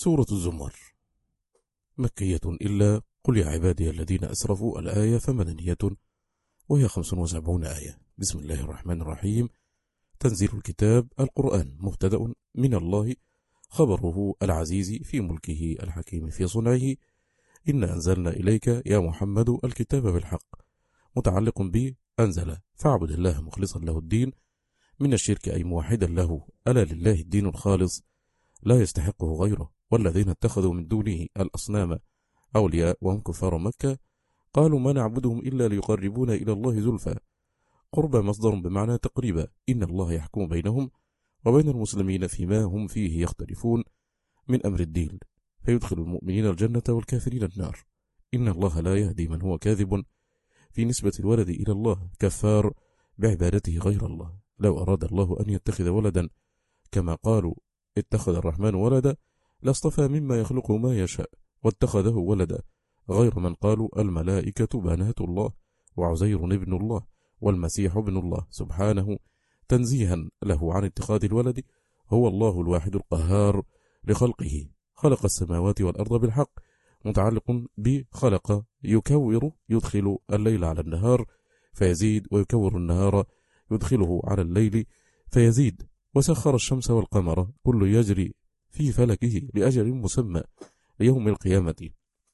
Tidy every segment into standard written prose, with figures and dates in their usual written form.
سورة الزمر مكية إلا قل يا عبادي الذين أسرفوا الآية فمدنية وهي 75 آية. بسم الله الرحمن الرحيم. تنزيل الكتاب القرآن مبتدأ من الله، خبره العزيز في ملكه الحكيم في صنعه. إنا أنزلنا إليك يا محمد الكتاب بالحق، متعلق به أنزل فاعبد الله مخلصا له الدين من الشرك أي موحدا له. ألا لله الدين الخالص لا يستحقه غيره، والذين اتخذوا من دونه الأصنام أولياء وهم كفار مكة قالوا ما نعبدهم إلا ليقربونا إلى الله زلفى. قرب مصدر بمعنى تقريبا. إن الله يحكم بينهم وبين المسلمين فيما هم فيه يختلفون من أمر الدين، فيدخل المؤمنين الجنة والكافرين النار. إن الله لا يهدي من هو كاذب في نسبة الولد إلى الله كفار بعبادته غير الله. لو أراد الله أن يتخذ ولدا كما قالوا اتخذ الرحمن ولدا لاصطفى مما يخلق ما يشاء واتخذه ولدا، غير من قالوا الملائكة بنات الله وعزير ابن الله والمسيح ابن الله، سبحانه تنزيها له عن اتخاذ الولد. هو الله الواحد القهار لخلقه، خلق السماوات والأرض بالحق، متعلق بخلق يكور يدخل الليل على النهار فيزيد، ويكور النهار يدخله على الليل فيزيد. وسخر الشمس والقمر كل يجري في فلكه لأجل مسمى ليوم القيامة.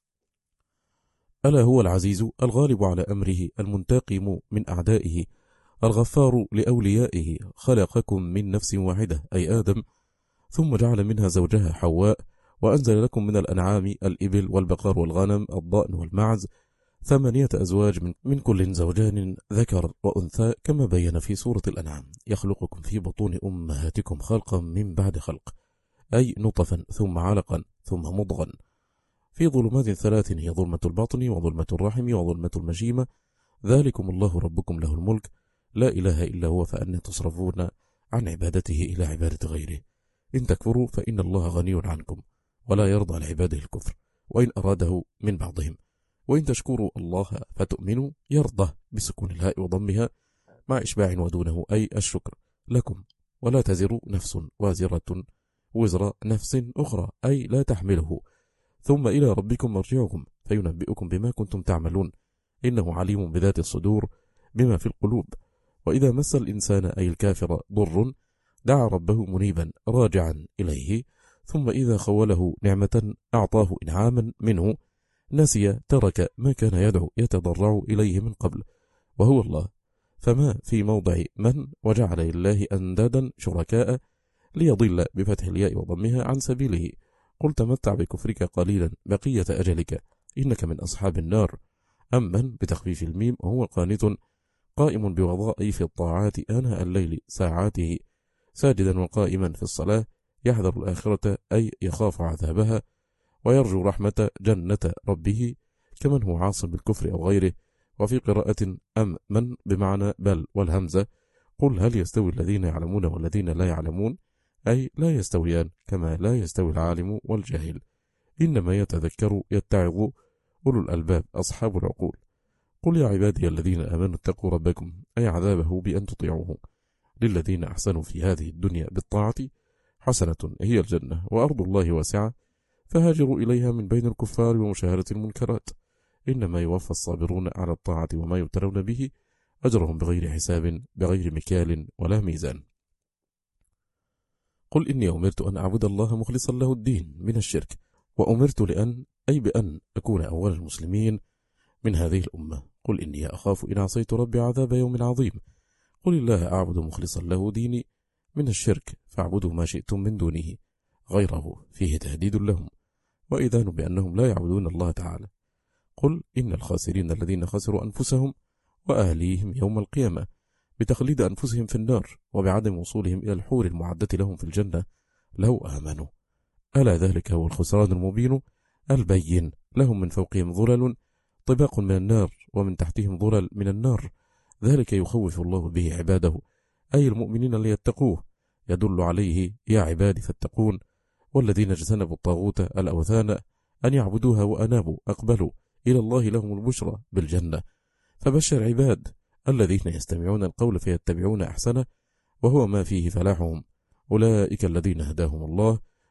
ألا هو العزيز الغالب على أمره، المنتقم من أعدائه، الغفار لأوليائه. خلقكم من نفس واحدة أي آدم، ثم جعل منها زوجها حواء، وأنزل لكم من الأنعام الإبل والبقر والغنم الضأن والمعز 8 أزواج من كل زوجان ذكر وأنثى، كما بين في سورة الأنعام. يخلقكم في بطون أمهاتكم خلقا من بعد خلق، أي نطفا ثم علقا ثم مضغا، في ظلمات 3 هي ظلمة البطن وظلمة الرحم وظلمة المشيمة. ذلكم الله ربكم له الملك لا إله إلا هو، فأنى تصرفون عن عبادته إلى عبادة غيره. إن تكفروا فإن الله غني عنكم ولا يرضى لعباده الكفر وإن أراده من بعضهم، وإن تشكروا الله فتؤمنوا يرضى بسكون الهاء وضمها مع إشباع ودونه، أي الشكر لكم. ولا تزر نفس وازرة وزر نفس أخرى، أي لا تحمله. ثم إلى ربكم مرجعكم فينبئكم بما كنتم تعملون، إنه عليم بذات الصدور بما في القلوب. وإذا مس الإنسان أي الكافر ضر دعا ربه منيبا راجعا إليه، ثم إذا خوله نعمة أعطاه إنعاما منه نسي ترك ما كان يدعو يتضرع إليه من قبل، وهو الله. فما في موضع من وجعل لله أندادا شركاء ليضل بفتح الياء وضمها عن سبيله. قل تمتع بكفرك قليلا بقية أجلك إنك من أصحاب النار. أمن بتخفيف الميم وهو قانت قائم بوظائف الطاعات آناء الليل ساعاته، ساجدا وقائما في الصلاة، يحذر الآخرة أي يخاف عذابها، ويرجو رحمة جنة ربه، كمن هو عاصم بالكفر أو غيره. وفي قراءة من بمعنى بل والهمزة. قل هل يستوي الذين يعلمون والذين لا يعلمون، أي لا يستويان كما لا يستوي العالم والجاهل، إنما يتذكر يتعظ أولو الألباب أصحاب العقول. قل يا عبادي الذين آمنوا اتقوا ربكم، أي عذابه بأن تطيعوه. للذين أحسنوا في هذه الدنيا بالطاعة حسنة هي الجنة، وأرض الله واسعة فهاجروا إليها من بين الكفار ومشاهدة المنكرات. إنما يوفى الصابرون على الطاعة وما يبتلون به أجرهم بغير حساب بغير مكيال ولا ميزان. قل إني أمرت أن أعبد الله مخلصا له الدين من الشرك، وأمرت بأن أكون أول المسلمين من هذه الأمة. قل إني أخاف إن عصيت ربي عذاب يوم عظيم. قل الله أعبد مخلصا له ديني من الشرك، فاعبدوا ما شئتم من دونه غيره، فيه تهديد لهم وإذان بأنهم لا يعبدون الله تعالى. قل إن الخاسرين الذين خسروا أنفسهم وأهليهم يوم القيامة بتخليد أنفسهم في النار وبعدم وصولهم إلى الحور المعدة لهم في الجنة لو آمنوا. ألا ذلك هو الخسران المبين البين. لهم من فوقهم ظلل طباق من النار ومن تحتهم ظلل من النار، ذلك يخوف الله به عباده أي المؤمنين ليتقوه. يدل عليه يا عبادي فاتقون. والذين اجتنبوا الطاغوت الأوثان أن يعبدوها وأنابوا أقبلوا إلى الله لهم البشرى بالجنة. فبشر عباد الذين يستمعون القول فيتبعون أحسنه، وهو ما فيه فلاحهم. أولئك الذين هداهم الله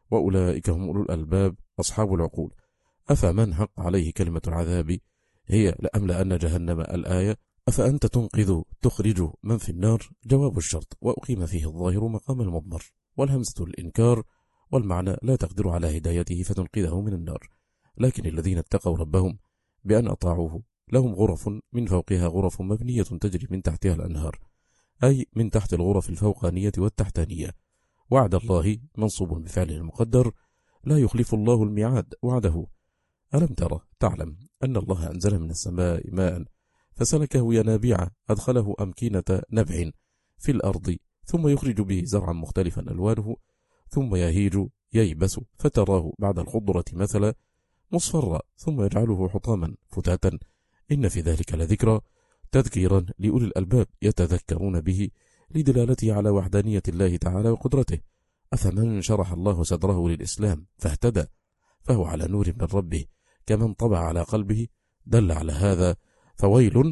وأولئك هم أولو الألباب أصحاب العقول. أفمن حق عليه كلمة العذاب هي لأملأن جهنم الآية أفأنت تنقذ تخرج من في النار؟ جواب الشرط، وأقيم فيه الظاهر مقام المضمر، والهمزة الإنكار، والمعنى لا تقدر على هدايته فتنقذه من النار. لكن الذين اتقوا ربهم بأن أطاعوه لهم غرف من فوقها غرف مبنية تجري من تحتها الأنهار، أي من تحت الغرف الفوقانية والتحتانية. وعد الله منصوب بفعله المقدر، لا يخلف الله الميعاد وعده. ألم ترى تعلم أن الله أنزل من السماء ماء فسلكه ينابيع أدخله أمكنة نبع في الأرض ثم يخرج به زرعا مختلفا ألوانه ثم يهيج ييبس فتراه بعد الخضرة مثلا مصفرا ثم يجعله حطاما فتاتا إن في ذلك لذكرى تذكيرا لأولي الألباب يتذكرون به لدلالته على وحدانية الله تعالى وقدرته. أفمن شرح الله صدره للإسلام فاهتدى فهو على نور من ربه كمن طبع على قلبه دل على هذا. فويل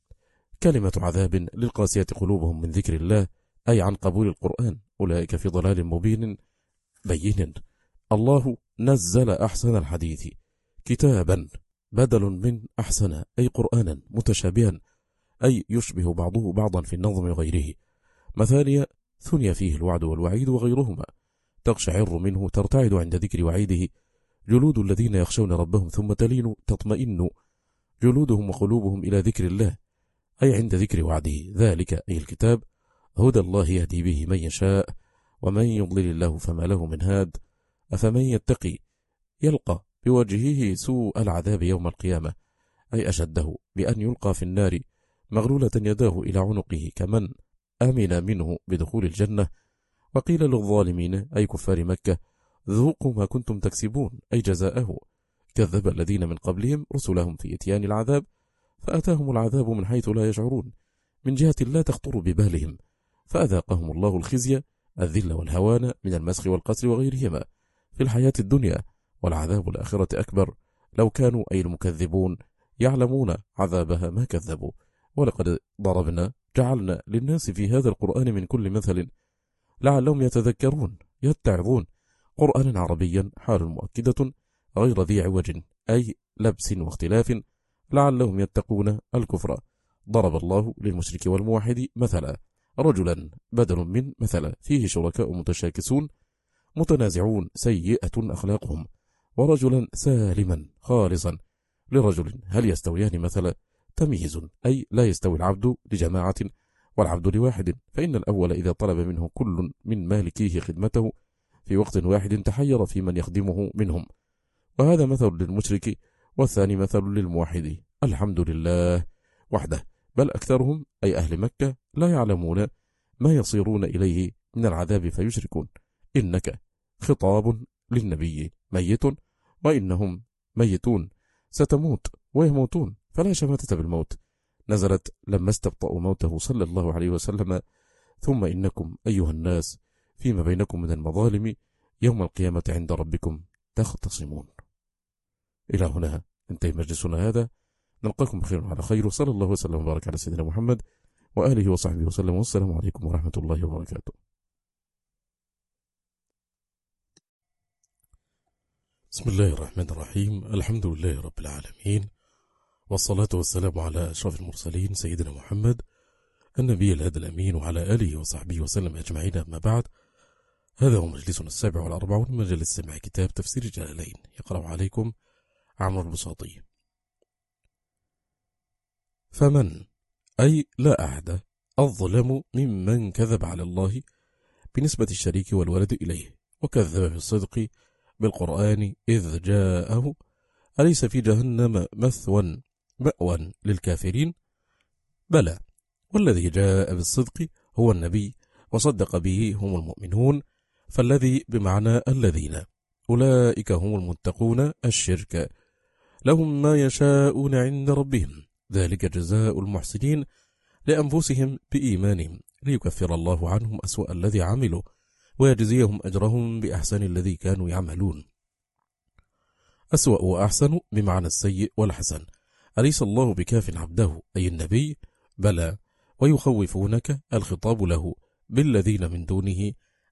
كلمة عذاب للقاسية قلوبهم من ذكر الله أي عن قبول القرآن، أولئك في ضلال مبين بين. الله نزل أحسن الحديث كتابا بدل من أحسن أي قرآنا متشابها أي يشبه بعضه بعضا في النظم وغيره. مثانية ثني فيه الوعد والوعيد وغيرهما، تقشعر منه ترتعد عند ذكر وعيده جلود الذين يخشون ربهم ثم تلين تطمئن جلودهم وقلوبهم إلى ذكر الله أي عند ذكر وعده. ذلك أي الكتاب هدى الله يهدي به من يشاء ومن يضلل الله فما له من هاد. أفمن يتقي يلقى بوجهه سوء العذاب يوم القيامة أي أشده بأن يلقى في النار مغلولة يداه إلى عنقه كمن آمن منه بدخول الجنة. وقيل للظالمين أي كفار مكة ذوقوا ما كنتم تكسبون أي جزاءه. كذب الذين من قبلهم رسلهم في إتيان العذاب فأتاهم العذاب من حيث لا يشعرون من جهة لا تخطر ببالهم فأذاقهم الله الخزي الذل والهوان من المسخ والقتل وغيرهما في الحياة الدنيا، والعذاب الآخرة أكبر لو كانوا أي المكذبون يعلمون عذابها ما كذبوا. ولقد ضربنا جعلنا للناس في هذا القرآن من كل مثل لعلهم يتذكرون يتعظون. قرآنا عربيا حال مؤكدة غير ذي عوج أي لبس واختلاف لعلهم يتقون الكفر. ضرب الله للمشرك والموحد مثلا رجلا بدل من مثلا فيه شركاء متشاكسون متنازعون سيئة أخلاقهم، ورجلا سالما خالصا لرجل هل يستويان مثلا؟ تمييز أي لا يستوي العبد لجماعة والعبد لواحد، فإن الأول إذا طلب منه كل من مالكيه خدمته في وقت واحد تحير في من يخدمه منهم، وهذا مثل للمشرك والثاني مثل للموحد. الحمد لله وحده، بل أكثرهم أي أهل مكة لا يعلمون ما يصيرون إليه من العذاب فيشركون. إنك خطاب للنبي ميت وإنهم ميتون ستموت ويموتون فلا شماتة بالموت، نزلت لما استبطأوا موته صلى الله عليه وسلم. ثم إنكم أيها الناس فيما بينكم من المظالم يوم القيامة عند ربكم تختصمون. إلى هنا انتهي مجلسنا هذا، نلقاكم بخير وعلى خير، صلى الله وسلم وبارك على سيدنا محمد وآله وصحبه وسلم، والسلام عليكم ورحمة الله وبركاته. بسم الله الرحمن الرحيم، الحمد لله رب العالمين، والصلاة والسلام على أشرف المرسلين سيدنا محمد النبي الهادي الأمين وعلى آله وصحبه وسلم أجمعين. أما بعد، هذا هو مجلسنا 47 من مجلس سماع كتاب تفسير الجلالين، يقرأ عليكم عمرو البساطي. فمن أي لا أحد الظلم ممن كذب على الله بنسبة الشريك والولد إليه وكذب بالصدق بالقرآن إذ جاءه، أليس في جهنم مثوى مأوى للكافرين؟ بلى، والذي جاء بالصدق هو النبي وصدق به هم المؤمنون، فالذي بمعنى الذين أولئك هم المتقون. الشرك لهم ما يشاءون عند ربهم ذلك جزاء المحسنين لأنفسهم بإيمانهم ليكفر الله عنهم أسوأ الذي عملوا ويجزيهم أجرهم بأحسن الذي كانوا يعملون. أسوأ وأحسن بمعنى السيء والحسن. أليس الله بكاف عبده أي النبي؟ بلى، ويخوفونك الخطاب له بالذين من دونه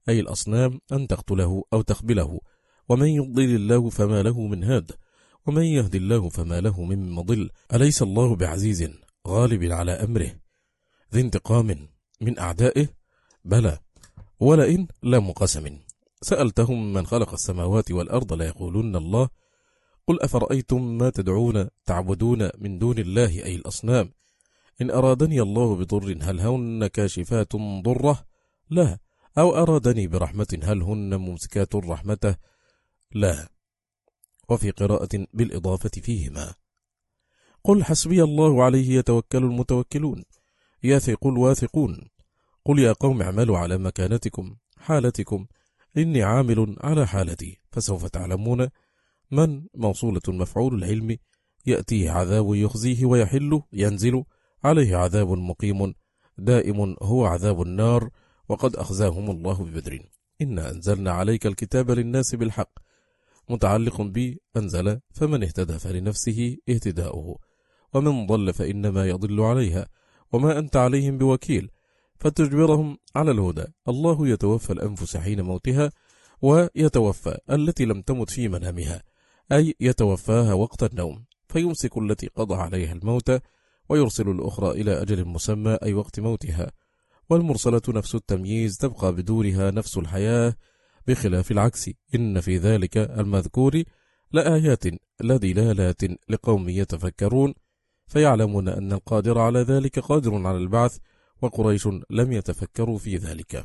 أي الأصنام أن تقتله أو تخبله، ومن يضلل الله فما له من هاد، ومن يهد الله فما له من مضل. أليس الله بعزيز غالب على أمره ذي انتقام من أعدائه؟ بلى، ولئن لام قسم. سألتهم من خلق السماوات والأرض ليقولن الله. قل أفرأيتم ما تدعون تعبدون من دون الله أي الأصنام إن أرادني الله بضر هل هن كاشفات ضره؟ لا. أو أرادني برحمة هل هن ممسكات رحمته؟ لا. وفي قراءة بالإضافة فيهما. قل حسبي الله عليه يتوكل المتوكلون يثق الواثقون. قل يا قوم اعملوا على مكانتكم حالتكم إني عامل على حالتي فسوف تعلمون من موصولة مفعول العلم يأتيه عذاب يخزيه ويحل ينزل عليه عذاب مقيم دائم هو عذاب النار وقد أخزاهم الله ببدر. إنا أنزلنا عليك الكتاب للناس بالحق متعلق بأنزل فمن اهتدى فلنفسه اهتداؤه ومن ضل فإنما يضل عليها وما أنت عليهم بوكيل فتجبرهم على الهدى. الله يتوفى الأنفس حين موتها ويتوفى التي لم تمت في منامها أي يتوفاها وقت النوم فيمسك التي قضى عليها الموت ويرسل الأخرى إلى أجل مسمى أي وقت موتها. والمرسلة نفس التمييز تبقى بدونها نفس الحياة بخلاف العكس. إن في ذلك المذكور لآيات لدلالات لقوم يتفكرون فيعلمون أن القادر على ذلك قادر على البعث وقريش لم يتفكروا في ذلك.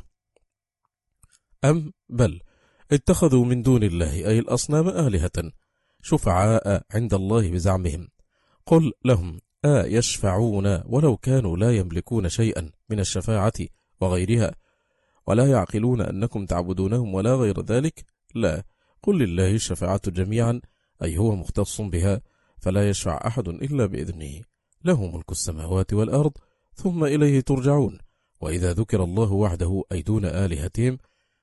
أم بل اتخذوا من دون الله أي الأصنام آلهة شفعاء عند الله بزعمهم. قل لهم يشفعون ولو كانوا لا يملكون شيئا من الشفاعة وغيرها ولا يعقلون أنكم تعبدونهم ولا غير ذلك؟ لا. قل لله الشفاعة جميعا أي هو مختص بها فلا يشفع أحد إلا بإذنه له ملك السماوات والأرض ثم إليه ترجعون. وإذا ذكر الله وحده أي دون آلهتهم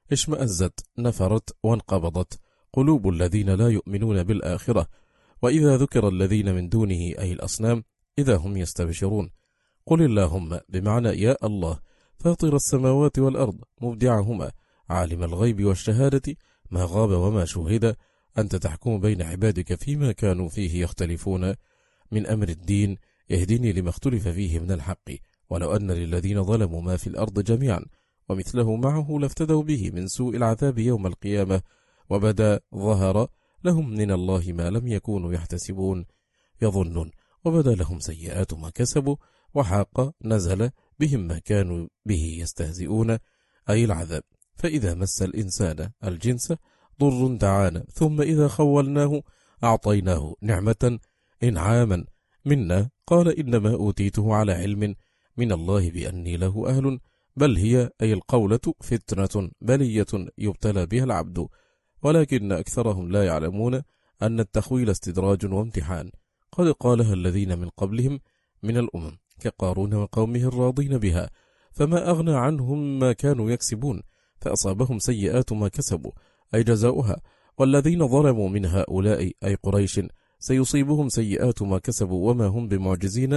اشمأزت نفرت وانقبضت قلوب الذين لا يؤمنون بالآخرة. وإذا ذكر الذين من دونه أي الأصنام إذا هم يستبشرون. قل اللهم بمعنى يا الله فاطر السماوات والأرض مبدعهما عالم الغيب والشهادة ما غاب وما شهد أنت تحكم بين عبادك فيما كانوا فيه يختلفون من أمر الدين اهدني لما اختلف فيه من الحق ولو أن للذين ظلموا ما في الأرض جميعا ومثله معه لافتدوا به من سوء العذاب يوم القيامة وبدا ظهر لهم من الله ما لم يكونوا يحتسبون يظنون وبدا لهم سيئات ما كسبوا وحاق نزل بهم ما كانوا به يستهزئون أي العذاب. فإذا مس الإنسان الجنس ضر دعانا ثم إذا خولناه أعطيناه نعمة إنعاما منا قال إنما أوتيته على علم من الله بأني له أهل بل هي أي القولة فتنة بلية يبتلى بها العبد ولكن أكثرهم لا يعلمون أن التخويل استدراج وامتحان قد قالها الذين من قبلهم من الأمم كقارون وقومه الراضين بها فما أغنى عنهم ما كانوا يكسبون فأصابهم سيئات ما كسبوا أي جزاؤها. والذين ظلموا من هؤلاء أي قريش سيصيبهم سيئات ما كسبوا وما هم بمعجزين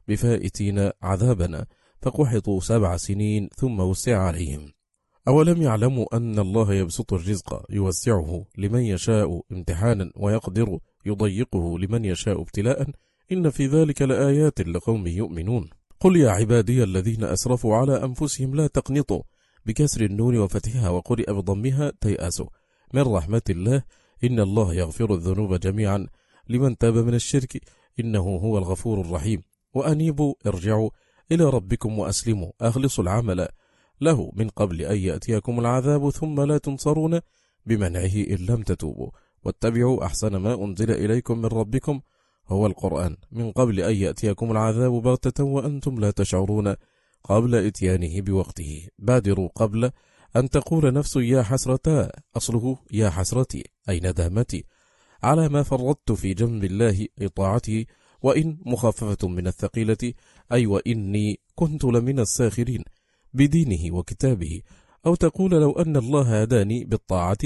بفائتين عذابنا فقحطوا 7 سنين ثم وسع عليهم. أولم يعلموا أن الله يبسط الرزق يوسعه لمن يشاء امتحانا ويقدر يضيقه لمن يشاء ابتلاء إن في ذلك لآيات لقوم يؤمنون. قل يا عبادي الذين أسرفوا على أنفسهم لا تقنطوا بكسر النون وفتحها وقرئ بضمها تيأسوا من رحمة الله إن الله يغفر الذنوب جميعا لمن تاب من الشرك إنه هو الغفور الرحيم وأنيبوا ارجعوا إلى ربكم وأسلموا أخلصوا العمل له من قبل أن يأتيكم العذاب ثم لا تنصرون بمنعه إن لم تتوبوا واتبعوا أحسن ما أنزل إليكم من ربكم هو القرآن من قبل أن يأتيكم العذاب بغتة وأنتم لا تشعرون قبل إتيانه بوقته بادروا قبل أن تقول نفس يا حسرتا أصله يا حسرتي أي ندامتي على ما فرطت في جنب الله إطاعته وإن مخففة من الثقيلة أي وإني كنت لمن الساخرين بدينه وكتابه أو تقول لو أن الله هداني بالطاعة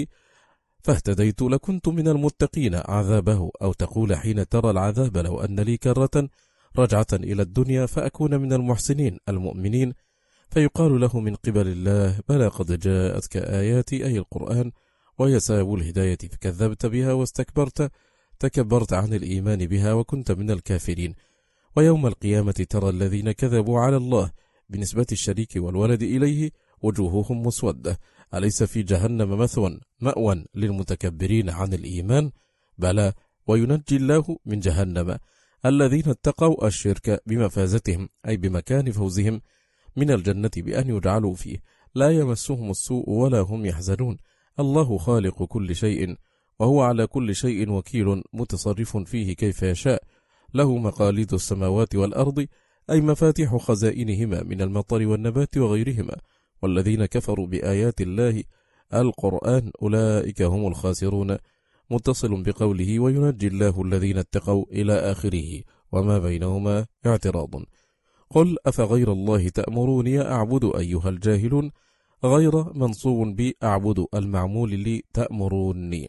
فاهتديت لكنت من المتقين عذابه أو تقول حين ترى العذاب لو أن لي كرة رجعة إلى الدنيا فأكون من المحسنين المؤمنين فيقال له من قبل الله: بلى قد جاءتك آياتي أي القرآن وهي سبب الهداية فكذبت بها واستكبرت، تكبرت عن الإيمان بها وكنت من الكافرين. ويوم القيامة ترى الذين كذبوا على الله بنسبة الشريك والولد إليه وجوههم مسودة، أليس في جهنم مأوى للمتكبرين عن الإيمان؟ بلى، وينجي الله من جهنم الذين اتقوا الشرك بمفازتهم، أي بمكان فوزهم من الجنة بأن يجعلوا فيه لا يمسهم السوء ولا هم يحزنون. الله خالق كل شيء وهو على كل شيء وكيل متصرف فيه كيف يشاء، له مقاليد السماوات والأرض، أي مفاتيح خزائنهما من المطر والنبات وغيرهما. والذين كفروا بآيات الله القرآن أولئك هم الخاسرون، متصل بقوله وينجي الله الذين اتقوا إلى آخره وما بينهما اعتراض. قل أفغير الله تأمروني أعبد أيها الجاهلون، غير منصوب بأعبد المعمول لي تأمروني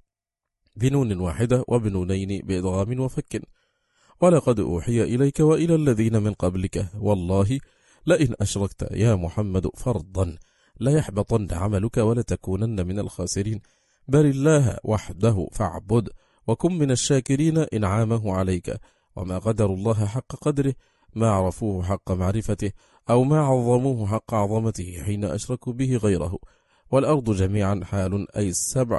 بنون واحدة وبنونين بإدغام وفك. ولقد أوحي إليك وإلى الذين من قبلك والله لئن أشركت يا محمد فرضا لا يحبطن عملك ولتكونن من الخاسرين، بل الله وحده فاعبد وكن من الشاكرين إنعامه عليك. وما قدر الله حق قدره، ما عرفوه حق معرفته، أو ما عظموه حق عظمته حين أشركوا به غيره. والأرض جميعا حال أي السبع،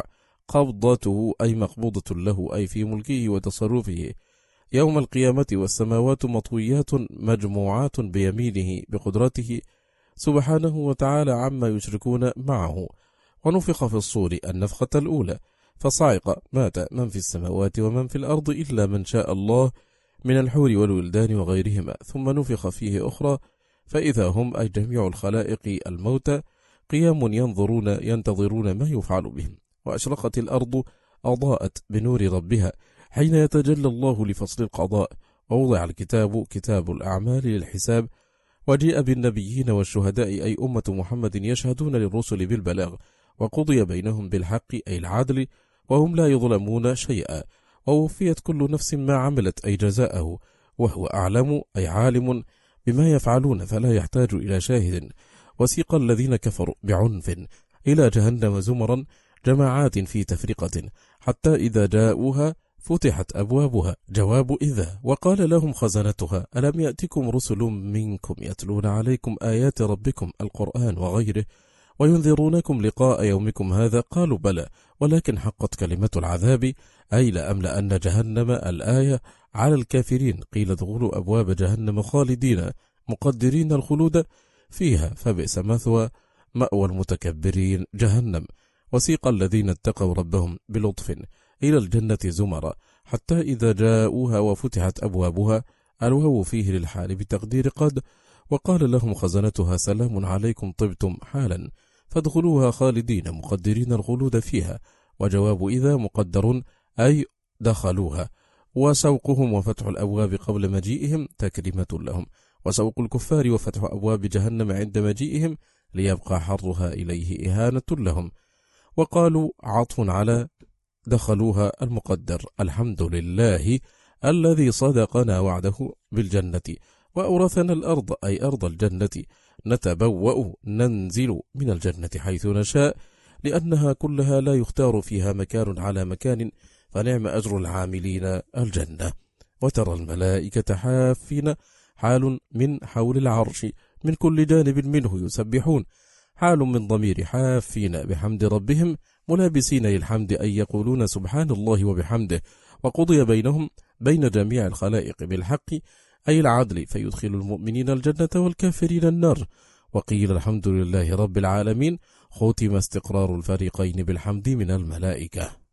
قبضته أي مقبوضة له أي في ملكه وتصرفه يوم القيامة، والسماوات مطويات مجموعات بيمينه بقدرته سبحانه وتعالى عما يشركون معه. ونفخ في الصور النفخة الأولى، فصعق مات من في السماوات ومن في الأرض إلا من شاء الله من الحور والولدان وغيرهما، ثم نفخ فيه أخرى فإذا هم أي جميع الخلائق الموتى قيام ينتظرون ما يفعل بهم. وأشرقت الأرض أضاءت بنور ربها حين يتجلى الله لفصل القضاء، ووضع الكتاب كتاب الأعمال للحساب، وجيء بالنبيين والشهداء أي أمة محمد يشهدون للرسل بالبلاغ، وقضي بينهم بالحق أي العدل وهم لا يظلمون شيئا، ووفيت كل نفس ما عملت أي جزاءه، وهو أعلم أي عالم بما يفعلون فلا يحتاج إلى شاهد. وسيق الذين كفروا بعنف إلى جهنم زمرا جماعات في تفرقة، حتى إذا جاءوها فتحت أبوابها، جواب إذا، وقال لهم خزنتها ألم يأتكم رسل منكم يتلون عليكم آيات ربكم القرآن وغيره وينذرونكم لقاء يومكم هذا، قالوا بلى ولكن حقت كلمة العذاب أي لأملأن جهنم الآية على الكافرين. قيل ادخلوا أبواب جهنم خالدين مقدرين الخلود فيها فبئس مأوى المتكبرين جهنم. وسيق الذين اتقوا ربهم بلطف إلى الجنة زمرا، حتى إذا جاءوها وفتحت أبوابها، الواو فيه للحال بتقدير قد، وقال لهم خزنتها سلام عليكم طبتم حالا فادخلوها خالدين مقدرين الخلود فيها. وجواب إذا مقدر أي دخلوها. وسوقهم وفتح الأبواب قبل مجيئهم تكريمة لهم، وسوق الكفار وفتح أبواب جهنم عند مجيئهم ليبقى حرها إليه إهانة لهم. وقالوا عطف على دخلوها المقدر الحمد لله الذي صدقنا وعده بالجنة وأورثنا الأرض أي أرض الجنة، نتبوأ ننزل من الجنة حيث نشاء، لأنها كلها لا يختار فيها مكان على مكان، فنعم أجر العاملين الجنة. وترى الملائكة حافين حال من حول العرش من كل جانب منه يسبحون، حال من ضمير حافين بحمد ربهم ملابسين للحمد أي يقولون سبحان الله وبحمده. وقضي بينهم بين جميع الخلائق بالحق أي العدل، فيدخل المؤمنين الجنة والكافرين النار. وقيل الحمد لله رب العالمين، ختم استقرار الفريقين بالحمد من الملائكة.